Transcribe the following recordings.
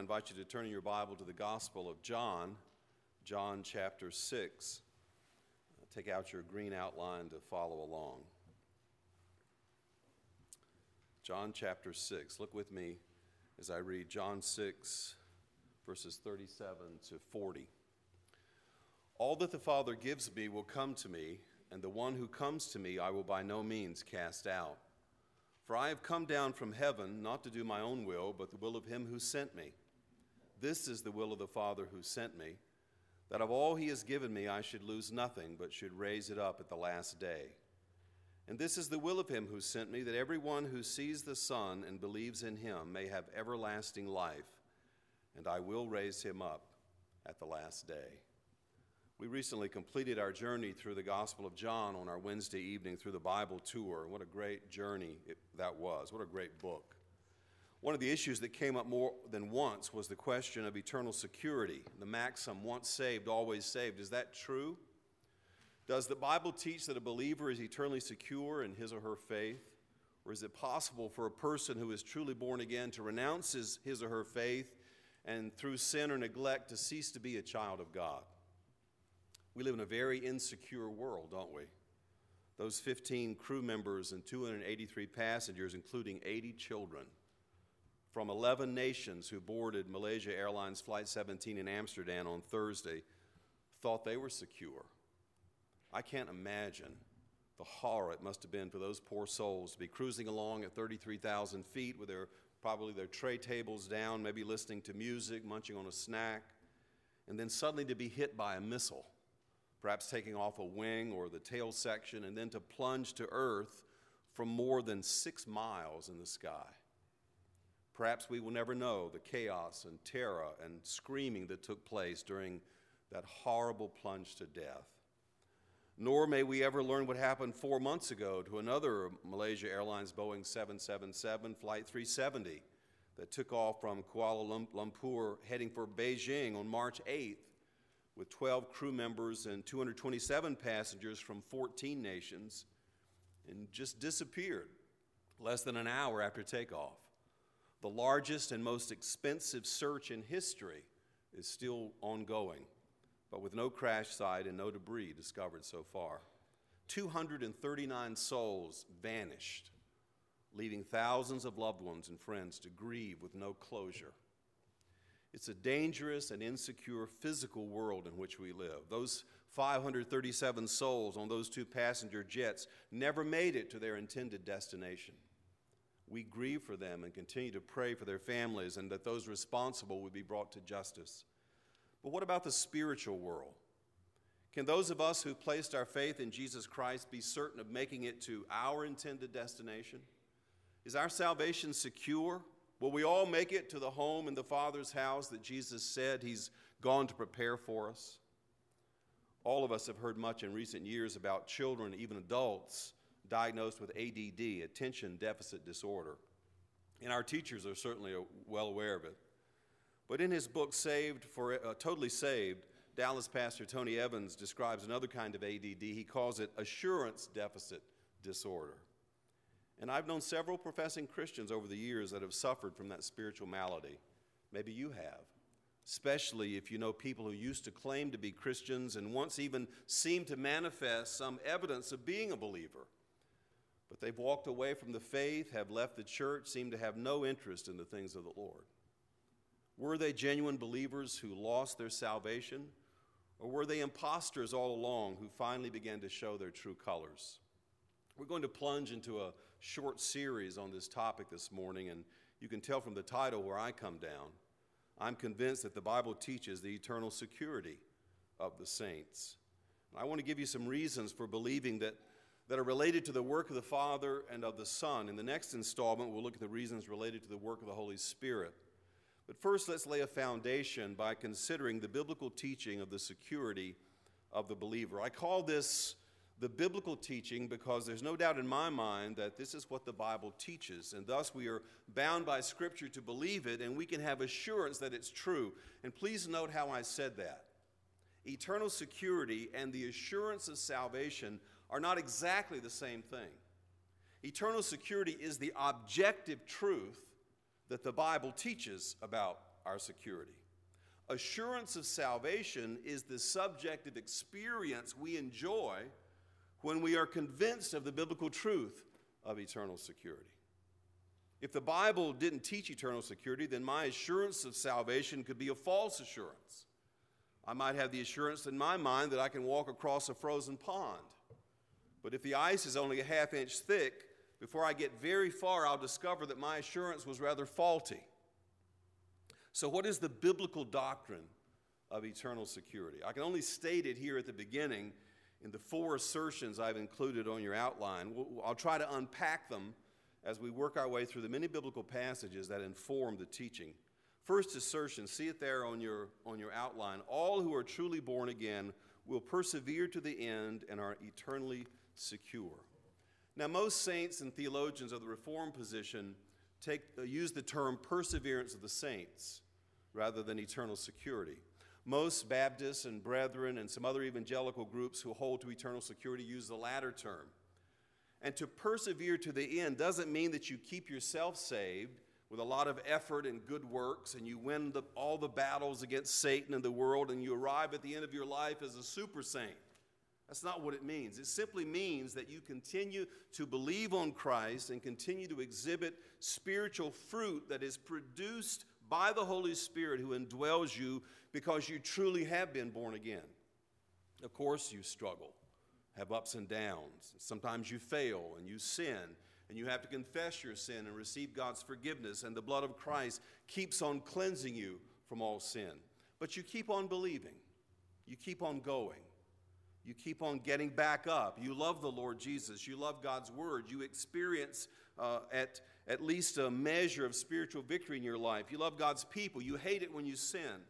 invite you to turn in your Bible to the Gospel of John, John chapter 6. Take out your green outline to follow along. John chapter 6. Look with me as I read John 6, verses 37 to 40. All that the Father gives me will come to me, and the one who comes to me I will by no means cast out. For I have come down from heaven not to do my own will, but the will of him who sent me. This is the will of the Father who sent me, that of all he has given me I should lose nothing, but should raise it up at the last day. And this is the will of him who sent me, that everyone who sees the Son and believes in him may have everlasting life, and I will raise him up at the last day. We recently completed our journey through the Gospel of John on our Wednesday evening through the Bible tour. What a great journey that was. What a great book. One of the issues that came up more than once was the question of eternal security. The maxim, once saved, always saved. Is that true? Does the Bible teach that a believer is eternally secure in his or her faith? Or is it possible for a person who is truly born again to renounce his or her faith and through sin or neglect to cease to be a child of God? We live in a very insecure world, don't we? Those 15 crew members and 283 passengers, including 80 children, from 11 nations who boarded Malaysia Airlines Flight 17 in Amsterdam on Thursday, thought they were secure. I can't imagine the horror it must have been for those poor souls to be cruising along at 33,000 feet with probably their tray tables down, maybe listening to music, munching on a snack, and then suddenly to be hit by a missile, perhaps taking off a wing or the tail section, and then to plunge to earth from more than 6 miles in the sky. Perhaps we will never know the chaos and terror and screaming that took place during that horrible plunge to death. Nor may we ever learn what happened 4 months ago to another Malaysia Airlines Boeing 777 Flight 370 that took off from Kuala Lumpur heading for Beijing on March 8th with 12 crew members and 227 passengers from 14 nations, and just disappeared less than an hour after takeoff. The largest and most expensive search in history is still ongoing, but with no crash site and no debris discovered so far. 239 souls vanished, leaving thousands of loved ones and friends to grieve with no closure. It's a dangerous and insecure physical world in which we live. Those 537 souls on those 2 passenger jets never made it to their intended destination. We grieve for them and continue to pray for their families and that those responsible would be brought to justice. But what about the spiritual world? Can those of us who placed our faith in Jesus Christ be certain of making it to our intended destination? Is our salvation secure? Will we all make it to the home in the Father's house that Jesus said he's gone to prepare for us? All of us have heard much in recent years about children, even adults, diagnosed with ADD, attention deficit disorder. And our teachers are certainly well aware of it. But in his book, Totally Saved, Dallas pastor Tony Evans describes another kind of ADD. He calls it assurance deficit disorder. And I've known several professing Christians over the years that have suffered from that spiritual malady. Maybe you have, especially if you know people who used to claim to be Christians and once even seemed to manifest some evidence of being a believer. But they've walked away from the faith, have left the church, seem to have no interest in the things of the Lord. Were they genuine believers who lost their salvation, or were they imposters all along who finally began to show their true colors? We're going to plunge into a short series on this topic this morning, and you can tell from the title where I come down. I'm convinced that the Bible teaches the eternal security of the saints. And I want to give you some reasons for believing that are related to the work of the Father and of the Son. In the next installment, we'll look at the reasons related to the work of the Holy Spirit. But first, let's lay a foundation by considering the biblical teaching of the security of the believer. I call this the biblical teaching because there's no doubt in my mind that this is what the Bible teaches, and thus we are bound by Scripture to believe it, and we can have assurance that it's true. And please note how I said that. Eternal security and the assurance of salvation are not exactly the same thing. Eternal security is the objective truth that the Bible teaches about our security. Assurance of salvation is the subjective experience we enjoy when we are convinced of the biblical truth of eternal security. If the Bible didn't teach eternal security, then my assurance of salvation could be a false assurance. I might have the assurance in my mind that I can walk across a frozen pond. But if the ice is only a half-inch thick, before I get very far, I'll discover that my assurance was rather faulty. So what is the biblical doctrine of eternal security? I can only state it here at the beginning in the 4 assertions I've included on your outline. I'll try to unpack them as we work our way through the many biblical passages that inform the teaching. First assertion, see it there on your outline. All who are truly born again will persevere to the end and are eternally secure. Now, most saints and theologians of the Reformed position use the term perseverance of the saints rather than eternal security. Most Baptists and Brethren and some other evangelical groups who hold to eternal security use the latter term. And to persevere to the end doesn't mean that you keep yourself saved with a lot of effort and good works and you win all the battles against Satan and the world and you arrive at the end of your life as a super saint. That's not what it means. It simply means that you continue to believe on Christ and continue to exhibit spiritual fruit that is produced by the Holy Spirit who indwells you because you truly have been born again. Of course you struggle, have ups and downs. Sometimes you fail and you sin and you have to confess your sin and receive God's forgiveness, and the blood of Christ keeps on cleansing you from all sin. But you keep on believing. You keep on going. You keep on getting back up. You love the Lord Jesus. You love God's word. You experience at least a measure of spiritual victory in your life. You love God's people. You hate it when you sin.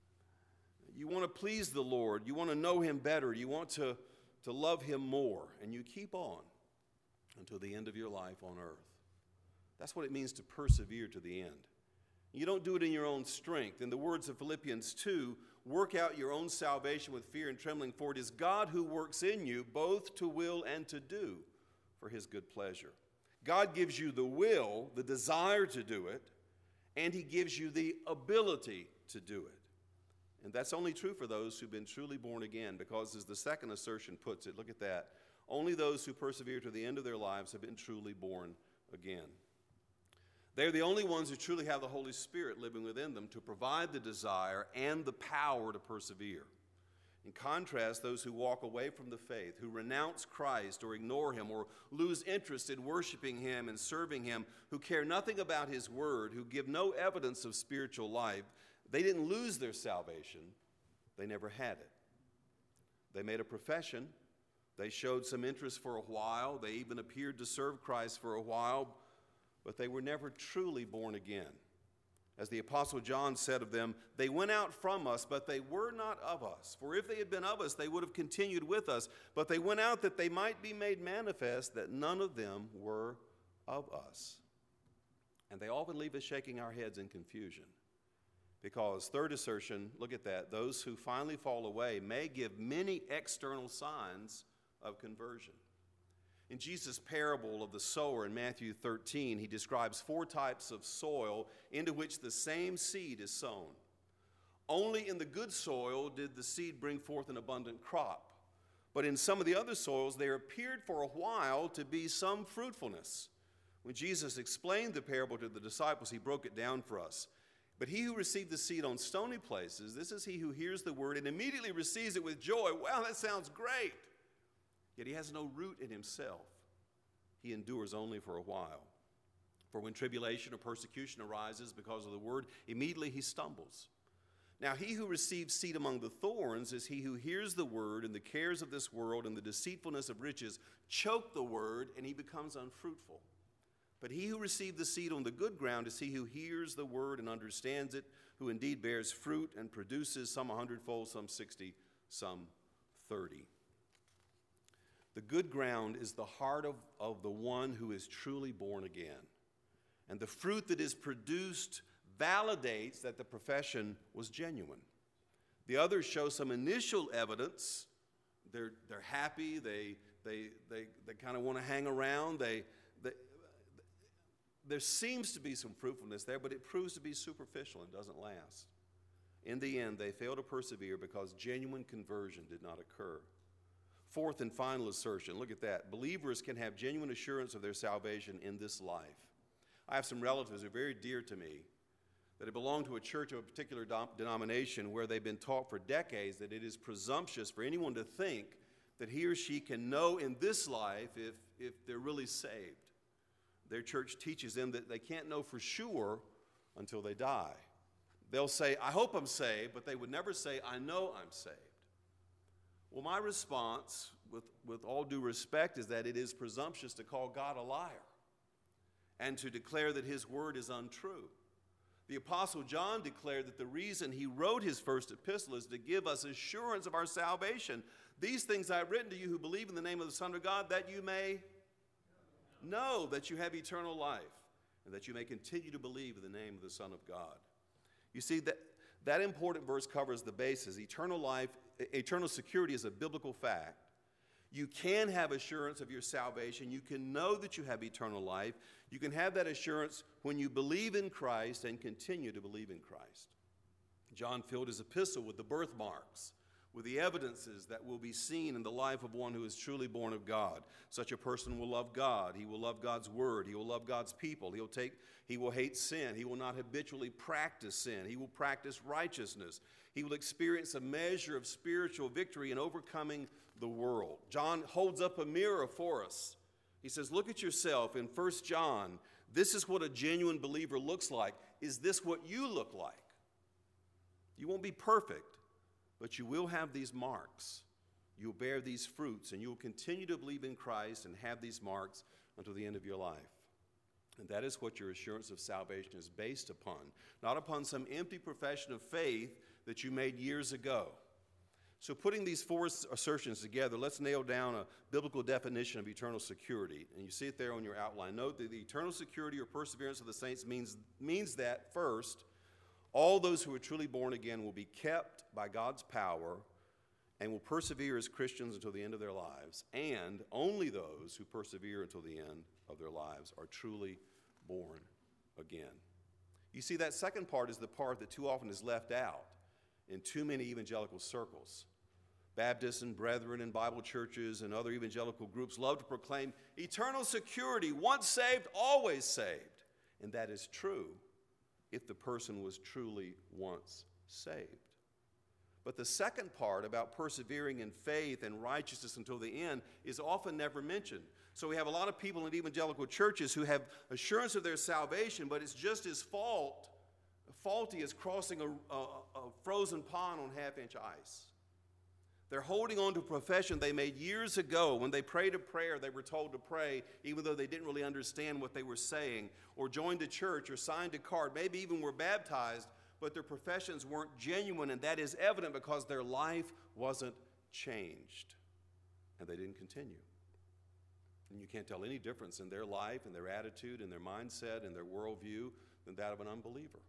You want to please the Lord. You want to know him better. You want to love him more. And you keep on until the end of your life on earth. That's what it means to persevere to the end. You don't do it in your own strength. In the words of Philippians 2, work out your own salvation with fear and trembling, for it is God who works in you both to will and to do for his good pleasure. God gives you the will, the desire to do it, and he gives you the ability to do it. And that's only true for those who've been truly born again, because as the second assertion puts it, look at that, only those who persevere to the end of their lives have been truly born again. They're the only ones who truly have the Holy Spirit living within them to provide the desire and the power to persevere. In contrast, those who walk away from the faith, who renounce Christ or ignore him or lose interest in worshiping him and serving him, who care nothing about his word, who give no evidence of spiritual life, they didn't lose their salvation. They never had it. They made a profession. They showed some interest for a while. They even appeared to serve Christ for a while, but they were never truly born again. As the Apostle John said of them, they went out from us, but they were not of us. For if they had been of us, they would have continued with us. But they went out that they might be made manifest that none of them were of us. And they often leave us shaking our heads in confusion. Because, third assertion, look at that, those who finally fall away may give many external signs of conversion. In Jesus' parable of the sower in Matthew 13, he describes 4 types of soil into which the same seed is sown. Only in the good soil did the seed bring forth an abundant crop. But in some of the other soils, there appeared for a while to be some fruitfulness. When Jesus explained the parable to the disciples, he broke it down for us. But he who received the seed on stony places, this is he who hears the word and immediately receives it with joy. Wow, that sounds great. Yet he has no root in himself. He endures only for a while. For when tribulation or persecution arises because of the word, immediately he stumbles. Now he who receives seed among the thorns is he who hears the word, and the cares of this world and the deceitfulness of riches choke the word, and he becomes unfruitful. But he who received the seed on the good ground is he who hears the word and understands it, who indeed bears fruit and produces some 100-fold, some 60, some 30. The good ground is the heart of the one who is truly born again. And the fruit that is produced validates that the profession was genuine. The others show some initial evidence. They're happy. They kind of want to hang around. there seems to be some fruitfulness there, but it proves to be superficial and doesn't last. In the end, they fail to persevere because genuine conversion did not occur. Fourth and final assertion, look at that. Believers can have genuine assurance of their salvation in this life. I have some relatives who are very dear to me that have belonged to a church of a particular denomination where they've been taught for decades that it is presumptuous for anyone to think that he or she can know in this life if they're really saved. Their church teaches them that they can't know for sure until they die. They'll say, I hope I'm saved, but they would never say, I know I'm saved. Well, my response, with all due respect, is that it is presumptuous to call God a liar and to declare that his word is untrue. The Apostle John declared that the reason he wrote his first epistle is to give us assurance of our salvation. These things I have written to you who believe in the name of the Son of God, that you may know that you have eternal life, and that you may continue to believe in the name of the Son of God. You see, that important verse covers the basis. Eternal life, eternal security is a biblical fact. You can have assurance of your salvation. You can know that you have eternal life. You can have that assurance when you believe in Christ and continue to believe in Christ. John filled his epistle with the birthmarks, with the evidences that will be seen in the life of one who is truly born of God. Such a person will love God. He will love God's word. He will love God's people. He will hate sin. He will not habitually practice sin. He will practice righteousness. He will experience a measure of spiritual victory in overcoming the world. John holds up a mirror for us. He says, look at yourself in 1 John. This is what a genuine believer looks like. Is this what you look like? You won't be perfect, but you will have these marks. You'll bear these fruits, and you'll continue to believe in Christ and have these marks until the end of your life. And that is what your assurance of salvation is based upon, not upon some empty profession of faith that you made years ago. So putting these four assertions together, let's nail down a biblical definition of eternal security. And you see it there on your outline. Note that the eternal security or perseverance of the saints means that, first, all those who are truly born again will be kept by God's power and will persevere as Christians until the end of their lives. And only those who persevere until the end of their lives are truly born again. You see, that second part is the part that too often is left out in too many evangelical circles. Baptists and Brethren and Bible churches and other evangelical groups love to proclaim eternal security, once saved, always saved. And that is true if the person was truly once saved. But the second part about persevering in faith and righteousness until the end is often never mentioned. So we have a lot of people in evangelical churches who have assurance of their salvation, but it's just as faulty as crossing a frozen pond on half-inch ice. They're holding on to a profession they made years ago. When they prayed a prayer, they were told to pray, even though they didn't really understand what they were saying, or joined a church, or signed a card, maybe even were baptized, but their professions weren't genuine, and that is evident because their life wasn't changed, and they didn't continue. And you can't tell any difference in their life, and their attitude, and their mindset, and their worldview than that of an unbeliever.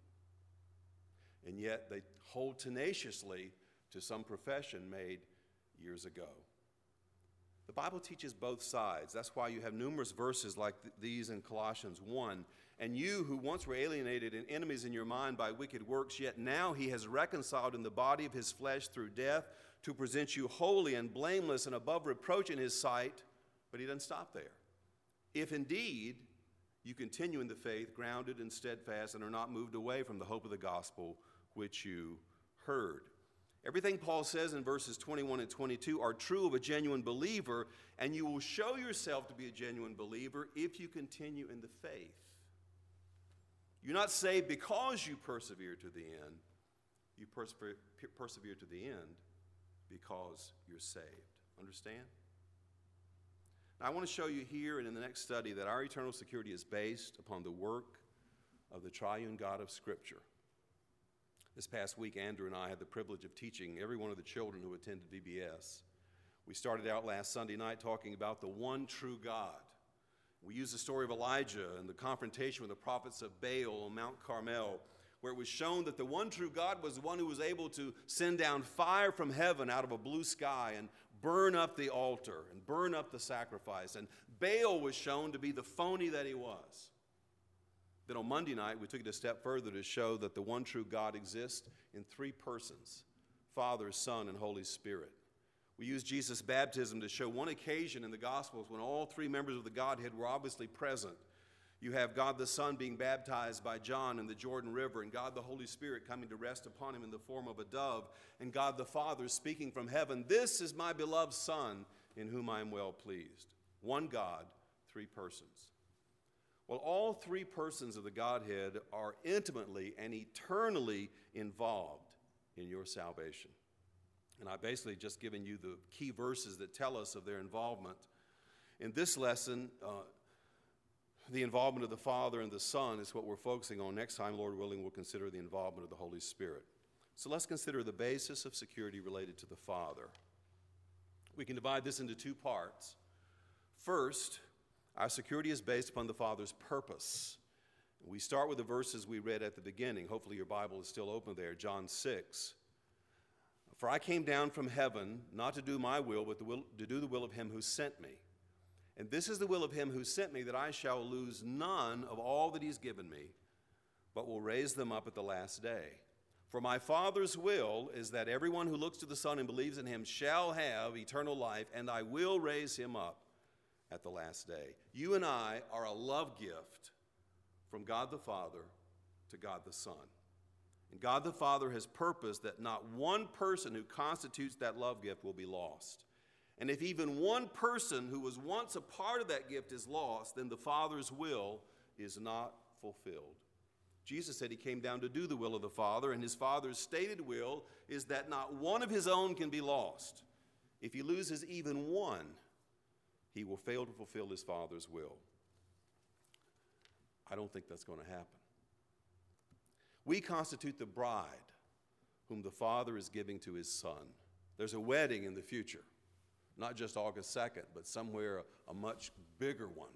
And yet they hold tenaciously to some profession made years ago. The Bible teaches both sides. That's why you have numerous verses like these in Colossians 1. And you who once were alienated and enemies in your mind by wicked works, yet now he has reconciled in the body of his flesh through death to present you holy and blameless and above reproach in his sight. But he doesn't stop there. If indeed you continue in the faith, grounded and steadfast, and are not moved away from the hope of the gospel which you heard. Everything Paul says in verses 21 and 22 are true of a genuine believer, and you will show yourself to be a genuine believer if you continue in the faith. You're not saved because you persevere to the end. You persevere to the end because you're saved. Understand? Now, I want to show you here and in the next study that our eternal security is based upon the work of the triune God of Scripture. This past week, Andrew and I had the privilege of teaching every one of the children who attended VBS. We started out last Sunday night talking about the one true God. We used the story of Elijah and the confrontation with the prophets of Baal on Mount Carmel, where it was shown that the one true God was the one who was able to send down fire from heaven out of a blue sky and burn up the altar and burn up the sacrifice. And Baal was shown to be the phony that he was. Then on Monday night, we took it a step further to show that the one true God exists in three persons: Father, Son, and Holy Spirit. We used Jesus' baptism to show one occasion in the Gospels when all three members of the Godhead were obviously present. You have God the Son being baptized by John in the Jordan River, and God the Holy Spirit coming to rest upon him in the form of a dove, and God the Father speaking from heaven, "This is my beloved Son, in whom I am well pleased." One God, three persons. Well, all three persons of the Godhead are intimately and eternally involved in your salvation. And I've basically just given you the key verses that tell us of their involvement. In this lesson, the involvement of the Father and the Son is what we're focusing on. Next time, Lord willing, we'll consider the involvement of the Holy Spirit. So let's consider the basis of security related to the Father. We can divide this into two parts. First, our security is based upon the Father's purpose. We start with the verses we read at the beginning. Hopefully your Bible is still open there, John 6. "For I came down from heaven, not to do my will, but to do the will of him who sent me. And this is the will of him who sent me, that I shall lose none of all that he's given me, but will raise them up at the last day. For my Father's will is that everyone who looks to the Son and believes in him shall have eternal life, and I will raise him up at the last day." You and I are a love gift from God the Father to God the Son. And God the Father has purposed that not one person who constitutes that love gift will be lost. And if even one person who was once a part of that gift is lost, then the Father's will is not fulfilled. Jesus said he came down to do the will of the Father, and his Father's stated will is that not one of his own can be lost. If he loses even one, he will fail to fulfill his Father's will. I don't think that's going to happen. We constitute the bride whom the Father is giving to his Son. There's a wedding in the future, not just August 2nd, but somewhere a much bigger one.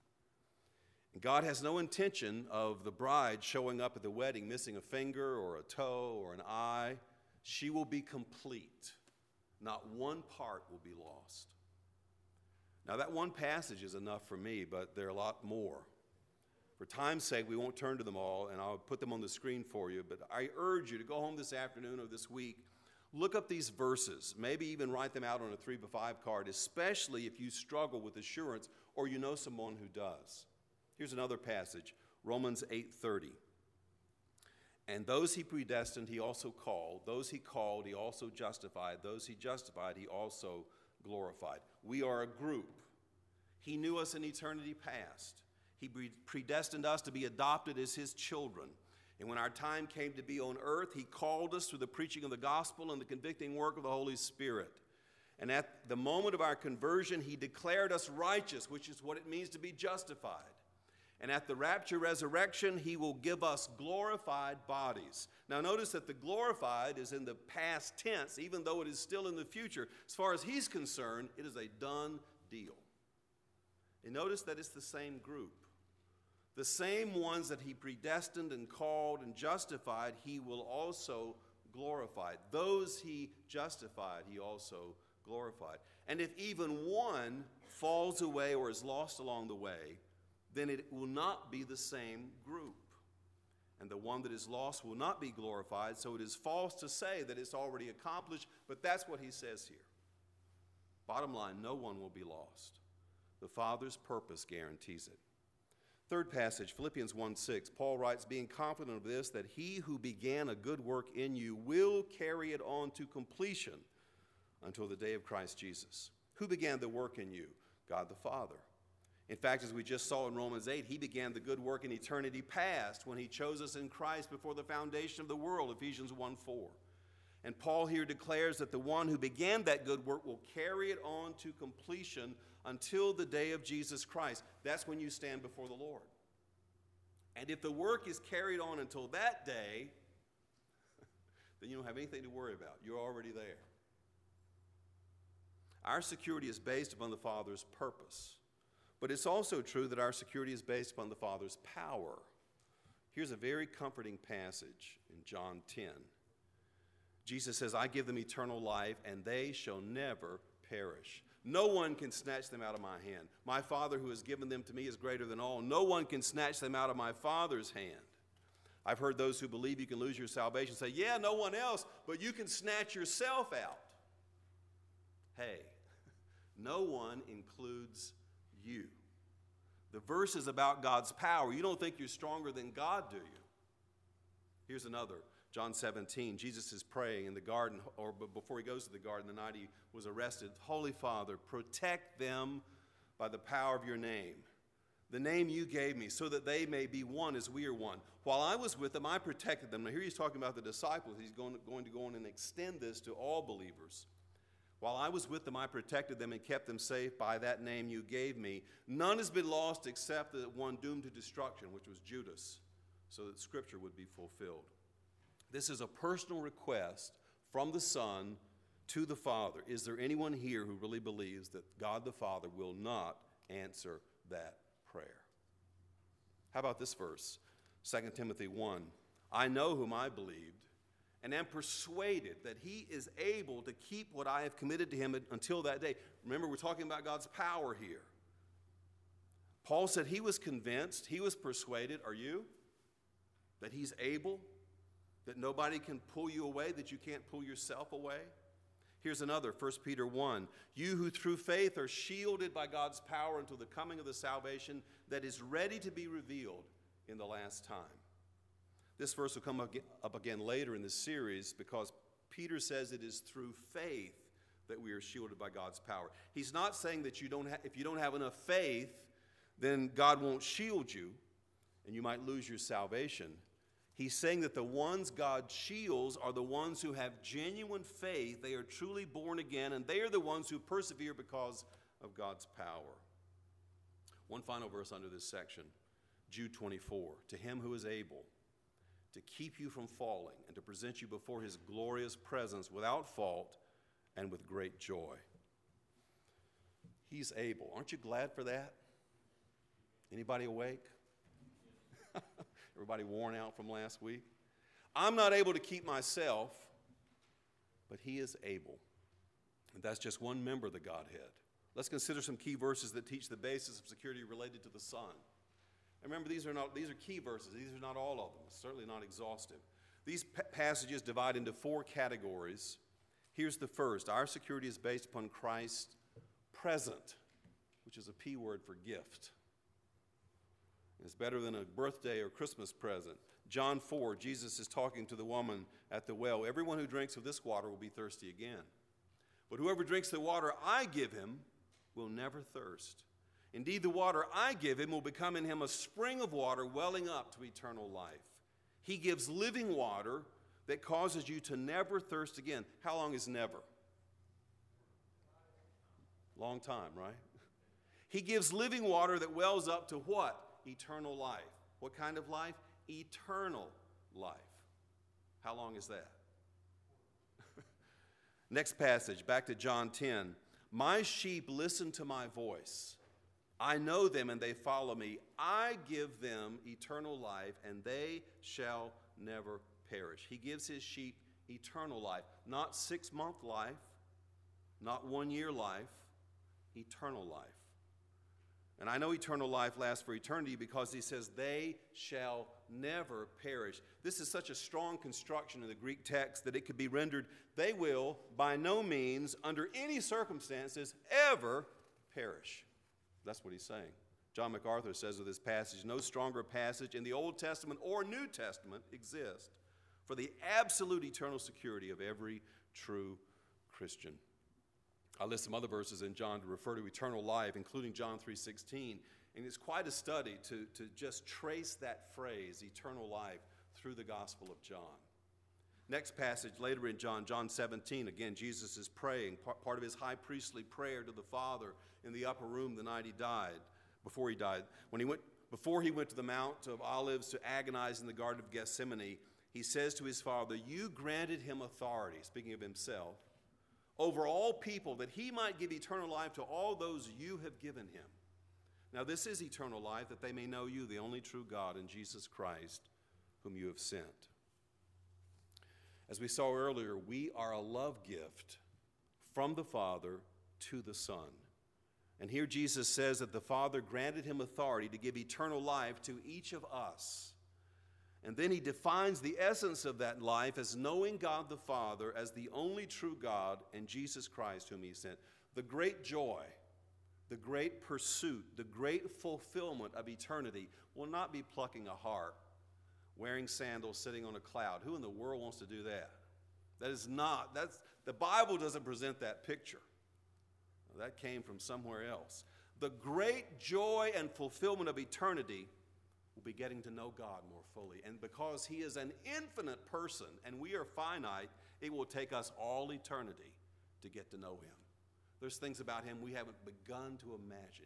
And God has no intention of the bride showing up at the wedding missing a finger or a toe or an eye. She will be complete. Not one part will be lost. Now, that one passage is enough for me, but there are a lot more. For time's sake, we won't turn to them all, and I'll put them on the screen for you. But I urge you to go home this afternoon or this week, look up these verses, maybe even write them out on a 3x5 card, especially if you struggle with assurance or you know someone who does. Here's another passage, Romans 8:30. "And those he predestined, he also called. Those he called, he also justified. Those he justified, he also glorified." We are a group. He knew us in eternity past. He predestined us to be adopted as his children. And when our time came to be on earth, he called us through the preaching of the gospel and the convicting work of the Holy Spirit. And at the moment of our conversion, he declared us righteous, which is what it means to be justified. And at the rapture resurrection, he will give us glorified bodies. Now notice that the glorified is in the past tense, even though it is still in the future. As far as he's concerned, it is a done deal. And notice that it's the same group. The same ones that he predestined and called and justified, he will also glorify. Those he justified, he also glorified. And if even one falls away or is lost along the way, then it will not be the same group. And the one that is lost will not be glorified, so it is false to say that it's already accomplished, but that's what he says here. Bottom line, no one will be lost. The Father's purpose guarantees it. Third passage, Philippians 1:6, Paul writes, "Being confident of this, that he who began a good work in you will carry it on to completion until the day of Christ Jesus." Who began the work in you? God the Father. In fact, as we just saw in Romans 8, he began the good work in eternity past when he chose us in Christ before the foundation of the world, Ephesians 1:4. And Paul here declares that the one who began that good work will carry it on to completion until the day of Jesus Christ. That's when you stand before the Lord. And if the work is carried on until that day, then you don't have anything to worry about. You're already there. Our security is based upon the Father's purpose. But it's also true that our security is based upon the Father's power. Here's a very comforting passage in John 10. Jesus says, "I give them eternal life, and they shall never perish." No one can snatch them out of my hand. My Father who has given them to me is greater than all. No one can snatch them out of my Father's hand. I've heard those who believe you can lose your salvation say, yeah, no one else, but you can snatch yourself out. Hey, no one includes you. The verse is about God's power. You don't think you're stronger than God, do you? Here's another. John 17, Jesus is praying in the garden, or before he goes to the garden, the night he was arrested. Holy Father, protect them by the power of your name, the name you gave me, so that they may be one as we are one. While I was with them, I protected them. Now here he's talking about the disciples. He's going to go on and extend this to all believers. While I was with them, I protected them and kept them safe by that name you gave me. None has been lost except the one doomed to destruction, which was Judas, so that Scripture would be fulfilled. This is a personal request from the Son to the Father. Is there anyone here who really believes that God the Father will not answer that prayer? How about this verse, 2 Timothy 1? I know whom I believed, and am persuaded that he is able to keep what I have committed to him until that day. Remember, we're talking about God's power here. Paul said he was convinced, he was persuaded, are you? That he's able, that nobody can pull you away, that you can't pull yourself away. Here's another, 1 Peter 1. You who through faith are shielded by God's power until the coming of the salvation that is ready to be revealed in the last time. This verse will come up again later in this series because Peter says it is through faith that we are shielded by God's power. He's not saying that if you don't have enough faith, then God won't shield you and you might lose your salvation. He's saying that the ones God shields are the ones who have genuine faith. They are truly born again, and they are the ones who persevere because of God's power. One final verse under this section, Jude 24. To him who is able to keep you from falling and to present you before his glorious presence without fault and with great joy. He's able. Aren't you glad for that? Anybody awake? Everybody worn out from last week? I'm not able to keep myself, but he is able. And that's just one member of the Godhead. Let's consider some key verses that teach the basis of security related to the Son. And remember, these are key verses. These are not all of them. Certainly not exhaustive. These passages divide into 4 categories. Here's the first. Our security is based upon Christ present, which is a P word for gift. It's better than a birthday or Christmas present. John 4, Jesus is talking to the woman at the well. Everyone who drinks of this water will be thirsty again. But whoever drinks the water I give him will never thirst. Indeed, the water I give him will become in him a spring of water welling up to eternal life. He gives living water that causes you to never thirst again. How long is never? Long time, right? He gives living water that wells up to what? Eternal life. What kind of life? Eternal life. How long is that? Next passage, back to John 10. My sheep listen to my voice. I know them and they follow me. I give them eternal life and they shall never perish. He gives his sheep eternal life. Not 6-month life, not 1-year life, eternal life. And I know eternal life lasts for eternity because he says they shall never perish. This is such a strong construction in the Greek text that it could be rendered, they will by no means, under any circumstances, ever perish. That's what he's saying. John MacArthur says of this passage, no stronger passage in the Old Testament or New Testament exists for the absolute eternal security of every true Christian. I list some other verses in John to refer to eternal life, including John 3:16. And it's quite a study to just trace that phrase, eternal life, through the Gospel of John. Next passage later in John, John 17, again, Jesus is praying, part of his high priestly prayer to the Father in the upper room the night he died, before he died. Before he went to the Mount of Olives to agonize in the Garden of Gethsemane, he says to his Father, you granted him authority, speaking of himself, over all people, that he might give eternal life to all those you have given him. Now this is eternal life, that they may know you, the only true God, and Jesus Christ, whom you have sent. As we saw earlier, we are a love gift from the Father to the Son. And here Jesus says that the Father granted him authority to give eternal life to each of us. And then he defines the essence of that life as knowing God the Father as the only true God and Jesus Christ whom he sent. The great joy, the great pursuit, the great fulfillment of eternity will not be plucking a harp, wearing sandals, sitting on a cloud. Who in the world wants to do that? The Bible doesn't present that picture. That came from somewhere else. The great joy and fulfillment of eternity will be getting to know God more fully. And because he is an infinite person and we are finite, it will take us all eternity to get to know him. There's things about him we haven't begun to imagine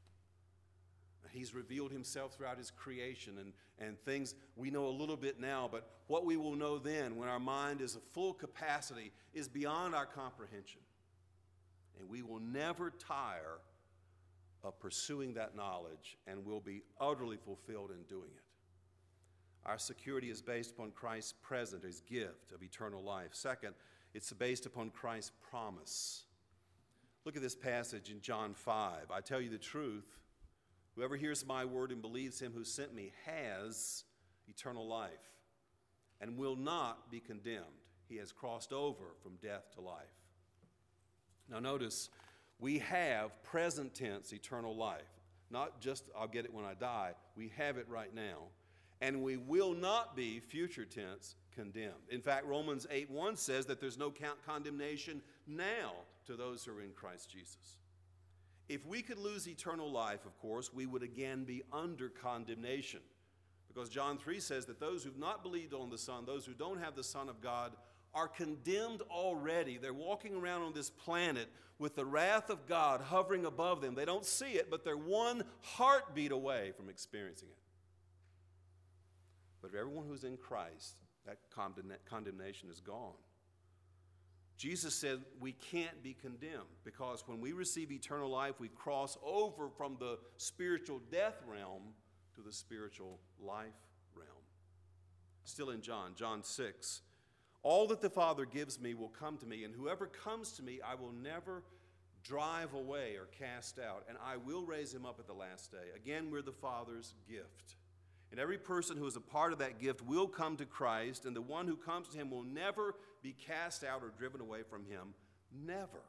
yet. He's revealed himself throughout his creation and things we know a little bit now, but what we will know then when our mind is at full capacity is beyond our comprehension. And we will never tire of pursuing that knowledge and will be utterly fulfilled in doing it. Our security is based upon Christ's present, his gift of eternal life. Second, it's based upon Christ's promise. Look at this passage in John 5. I tell you the truth, whoever hears my word and believes him who sent me has eternal life and will not be condemned. He has crossed over from death to life. Now notice, we have present tense eternal life. Not just I'll get it when I die. We have it right now. And we will not be future tense condemned. In fact, Romans 8:1 says that there's no condemnation now to those who are in Christ Jesus. If we could lose eternal life, of course, we would again be under condemnation. Because John 3 says that those who've not believed on the Son, those who don't have the Son of God, are condemned already. They're walking around on this planet with the wrath of God hovering above them. They don't see it, but they're one heartbeat away from experiencing it. But for everyone who's in Christ, that condemnation is gone. Jesus said we can't be condemned because when we receive eternal life, we cross over from the spiritual death realm to the spiritual life realm. Still in John 6, all that the Father gives me will come to me, and whoever comes to me I will never drive away or cast out, and I will raise him up at the last day. Again, we're the Father's gift. And every person who is a part of that gift will come to Christ, and the one who comes to him will never be cast out or driven away from him. Never.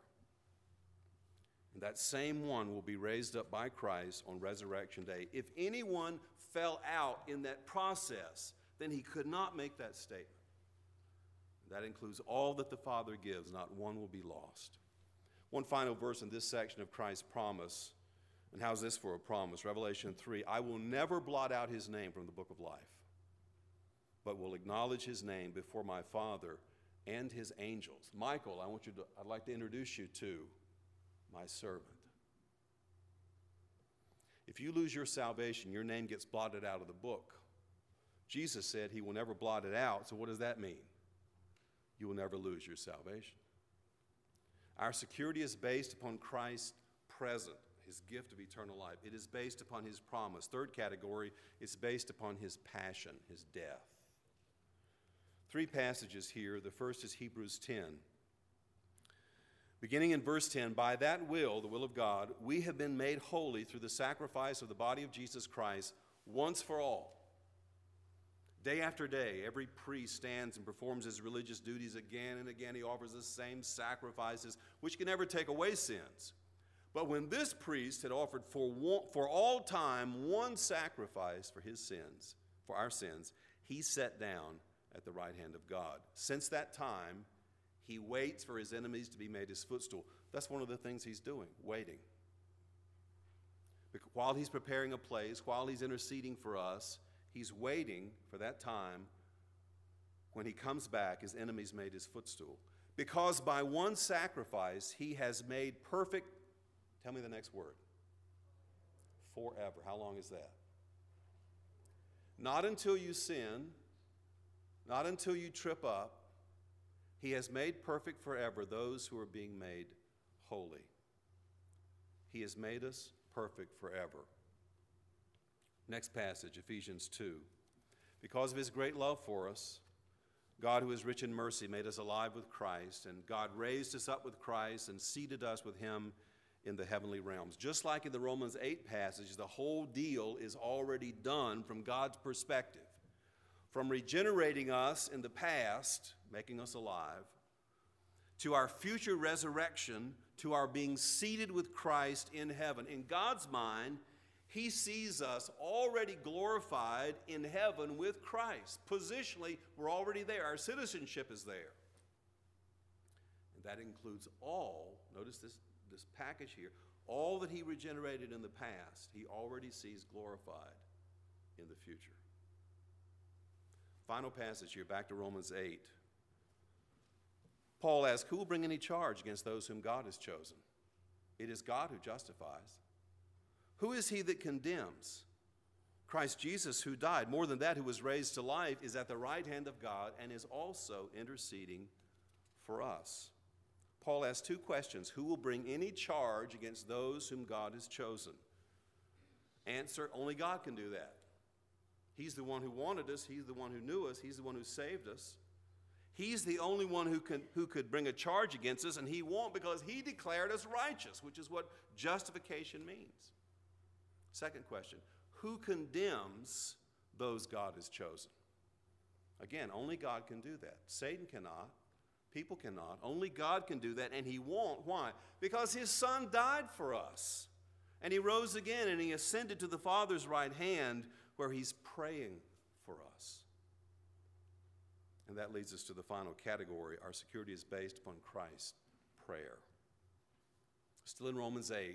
And that same one will be raised up by Christ on Resurrection Day. If anyone fell out in that process, then he could not make that statement. That includes all that the Father gives. Not one will be lost. One final verse in this section of Christ's promise. And how's this for a promise? Revelation 3, I will never blot out his name from the book of life, but will acknowledge his name before my Father and his angels. Michael, I'd like to introduce you to my servant. If you lose your salvation, your name gets blotted out of the book. Jesus said he will never blot it out, so what does that mean? You will never lose your salvation. Our security is based upon Christ's present, his gift of eternal life. It is based upon his promise. Third category, it's based upon his passion, his death. Three passages here. The first is Hebrews 10. Beginning in verse 10, by that will, the will of God, we have been made holy through the sacrifice of the body of Jesus Christ once for all. Day after day, every priest stands and performs his religious duties again and again. He offers the same sacrifices, which can never take away sins. But when this priest had offered for all time one sacrifice for his sins, for our sins, he sat down at the right hand of God. Since that time, he waits for his enemies to be made his footstool. That's one of the things he's doing, waiting. While he's preparing a place, while he's interceding for us, he's waiting for that time when he comes back, his enemies made his footstool. Because by one sacrifice, he has made perfect, tell me the next word, forever. How long is that? Not until you sin, not until you trip up. He has made perfect forever those who are being made holy. He has made us perfect forever. Next passage, Ephesians 2. Because of his great love for us, God, who is rich in mercy, made us alive with Christ, and God raised us up with Christ and seated us with him in the heavenly realms. Just like in the Romans 8 passage, the whole deal is already done from God's perspective. From regenerating us in the past, making us alive, to our future resurrection, to our being seated with Christ in heaven. In God's mind, he sees us already glorified in heaven with Christ. Positionally, we're already there. Our citizenship is there. And that includes all, notice this package here, all that he regenerated in the past, he already sees glorified in the future. Final passage here, back to Romans 8. Paul asks, who will bring any charge against those whom God has chosen? It is God who justifies. Who is he that condemns? Christ Jesus, who died, more than that, who was raised to life, is at the right hand of God and is also interceding for us. Paul asks two questions. Who will bring any charge against those whom God has chosen? Answer, only God can do that. He's the one who wanted us. He's the one who knew us. He's the one who saved us. He's the only one who could bring a charge against us, and he won't because he declared us righteous, which is what justification means. Second question, who condemns those God has chosen? Again, only God can do that. Satan cannot. People cannot. Only God can do that, and he won't. Why? Because his Son died for us, and he rose again, and he ascended to the Father's right hand where he's praying for us. And that leads us to the final category. Our security is based upon Christ's prayer. Still in Romans 8.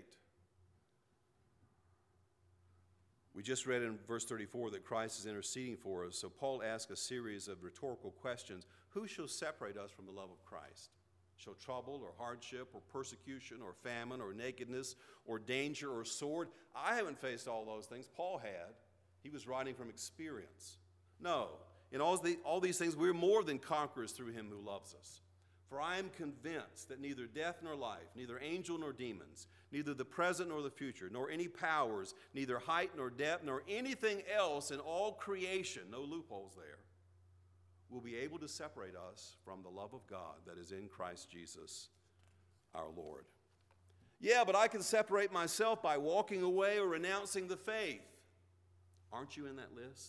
We just read in verse 34 that Christ is interceding for us. So Paul asks a series of rhetorical questions. Who shall separate us from the love of Christ? Shall trouble or hardship or persecution or famine or nakedness or danger or sword? I haven't faced all those things. Paul had. He was writing from experience. No. In all these things, we're more than conquerors through him who loves us. For I am convinced that neither death nor life, neither angel nor demons, neither the present nor the future, nor any powers, neither height nor depth, nor anything else in all creation, no loopholes there, will be able to separate us from the love of God that is in Christ Jesus our Lord. Yeah, but I can separate myself by walking away or renouncing the faith. Aren't you in that list?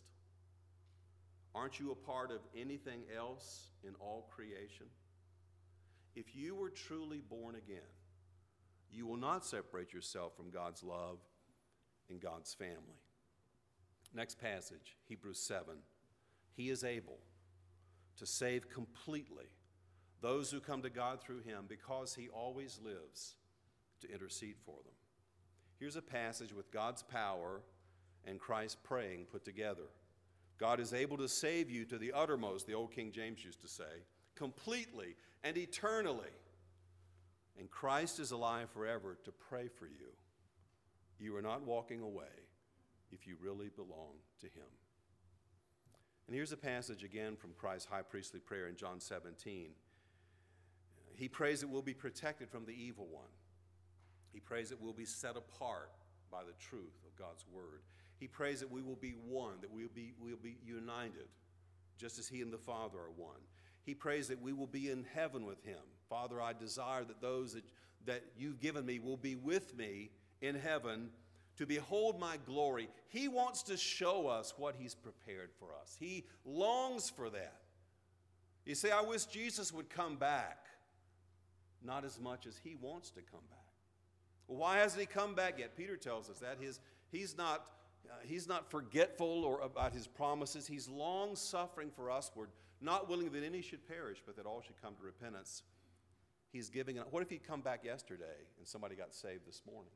Aren't you a part of anything else in all creation? If you were truly born again, you will not separate yourself from God's love and God's family. Next passage, Hebrews 7. He is able to save completely those who come to God through him because he always lives to intercede for them. Here's a passage with God's power and Christ praying put together. God is able to save you to the uttermost, the old King James used to say, completely and eternally. And Christ is alive forever to pray for you. You are not walking away if you really belong to him. And here's a passage again from Christ's high priestly prayer in John 17. He prays that we'll be protected from the evil one. He prays that we'll be set apart by the truth of God's word. He prays that we will be one, that we'll be united, just as he and the Father are one. He prays that we will be in heaven with him. Father, I desire that those that you've given me will be with me in heaven to behold my glory. He wants to show us what he's prepared for us. He longs for that. You say, I wish Jesus would come back. Not as much as he wants to come back. Well, why hasn't he come back yet? Peter tells us that. He's not forgetful or about his promises. He's long-suffering for usward, not willing that any should perish, but that all should come to repentance. He's giving. What if he'd come back yesterday and somebody got saved this morning?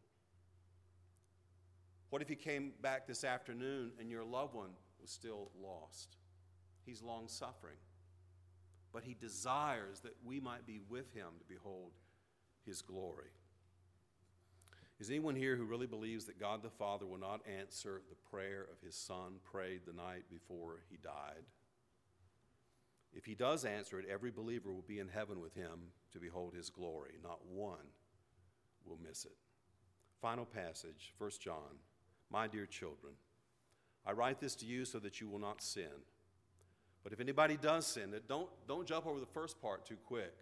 What if he came back this afternoon and your loved one was still lost? He's long-suffering, but he desires that we might be with him to behold his glory. Is anyone here who really believes that God the Father will not answer the prayer of his Son prayed the night before he died? If he does answer it, every believer will be in heaven with him to behold his glory. Not one will miss it. Final passage, 1 John. My dear children, I write this to you so that you will not sin. But if anybody does sin, don't jump over the first part too quick.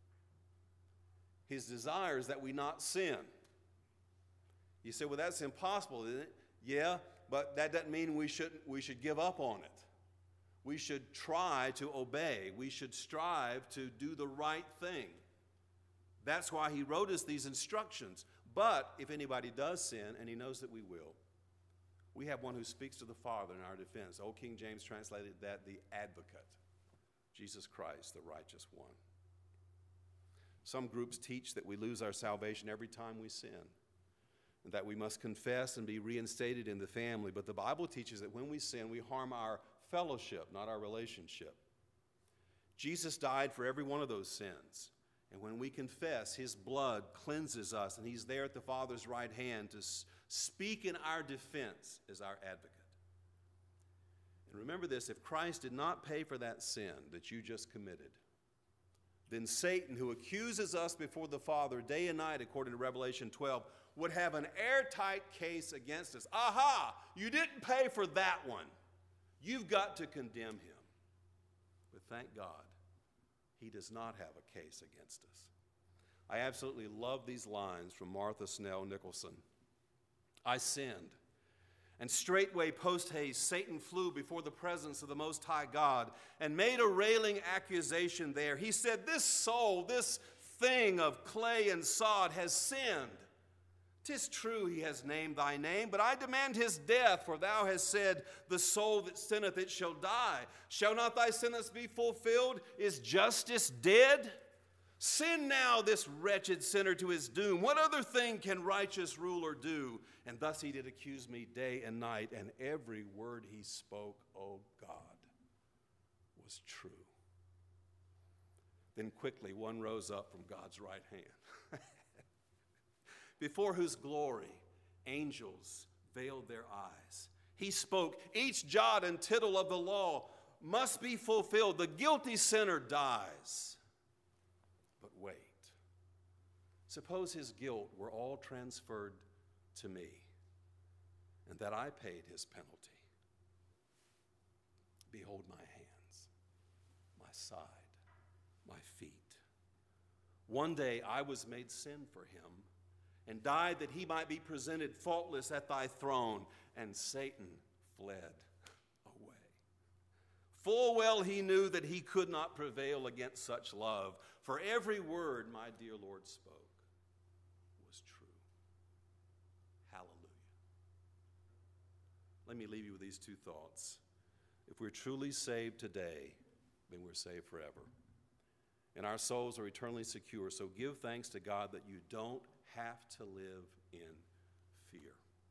His desire is that we not sin. You say, well, that's impossible, isn't it? Yeah, but that doesn't mean we should give up on it. We should try to obey. We should strive to do the right thing. That's why he wrote us these instructions. But if anybody does sin, and he knows that we will, we have one who speaks to the Father in our defense. Old King James translated that the advocate, Jesus Christ, the righteous one. Some groups teach that we lose our salvation every time we sin, and that we must confess and be reinstated in the family. But the Bible teaches that when we sin, we harm our fellowship, not our relationship. Jesus died for every one of those sins. And when we confess, his blood cleanses us, and he's there at the Father's right hand to speak in our defense as our advocate. And remember this, if Christ did not pay for that sin that you just committed, then Satan, who accuses us before the Father day and night, according to Revelation 12, would have an airtight case against us. Aha! You didn't pay for that one. You've got to condemn him. But thank God, he does not have a case against us. I absolutely love these lines from Martha Snell Nicholson. I sinned, and straightway post haste Satan flew before the presence of the Most High God and made a railing accusation there. He said, this soul, this thing of clay and sod has sinned. 'Tis true he has named thy name, but I demand his death, for thou hast said, the soul that sinneth, it shall die. Shall not thy sentence be fulfilled? Is justice dead? Send now this wretched sinner to his doom. What other thing can righteous ruler do? And thus he did accuse me day and night, and every word he spoke, O God, was true. Then quickly one rose up from God's right hand, before whose glory angels veiled their eyes. He spoke, each jot and tittle of the law must be fulfilled. The guilty sinner dies. But wait, suppose his guilt were all transferred to me, and that I paid his penalty. Behold my hands, my side, my feet. One day I was made sin for him, and died that he might be presented faultless at thy throne, and Satan fled away. Full well he knew that he could not prevail against such love, for every word my dear Lord spoke was true. Hallelujah. Let me leave you with these two thoughts. If we're truly saved today, then we're saved forever, and our souls are eternally secure. So give thanks to God that you don't have to live in fear.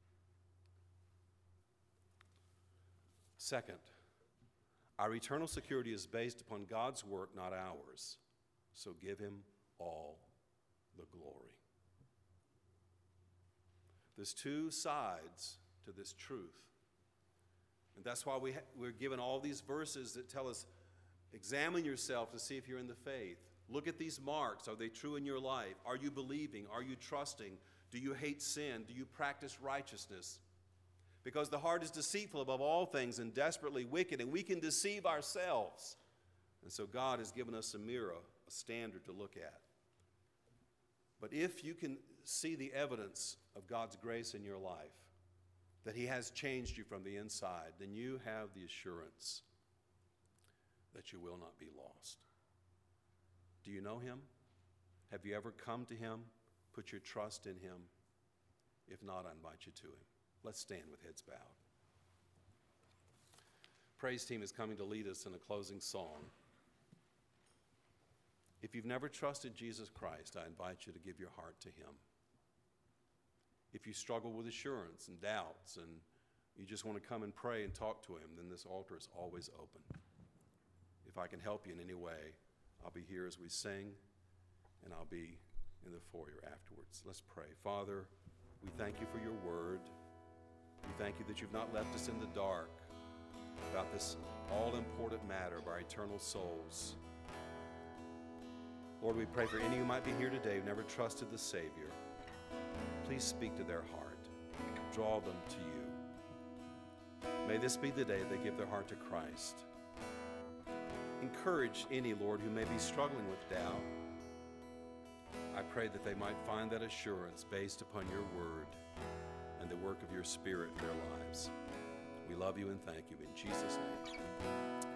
Second, our eternal security is based upon God's work, not ours. So give him all the glory. There's two sides to this truth. And that's why we're given all these verses that tell us, examine yourself to see if you're in the faith. Look at these marks. Are they true in your life? Are you believing? Are you trusting? Do you hate sin? Do you practice righteousness? Because the heart is deceitful above all things and desperately wicked, and we can deceive ourselves. And so God has given us a mirror, a standard to look at. But if you can see the evidence of God's grace in your life, that he has changed you from the inside, then you have the assurance that you will not be lost. Do you know him? Have you ever come to him? Put your trust in him? If not, I invite you to him. Let's stand with heads bowed. Praise team is coming to lead us in a closing song. If you've never trusted Jesus Christ, I invite you to give your heart to him. If you struggle with assurance and doubts and you just want to come and pray and talk to him, then this altar is always open. If I can help you in any way, I'll be here as we sing, and I'll be in the foyer afterwards. Let's pray. Father, we thank you for your word. We thank you that you've not left us in the dark about this all-important matter of our eternal souls. Lord, we pray for any who might be here today who never trusted the Savior. Please speak to their heart. Draw them to you. May this be the day they give their heart to Christ. encourage any, Lord, who may be struggling with doubt. I pray that they might find that assurance based upon your word and the work of your Spirit in their lives. We love you and thank you. In Jesus' name.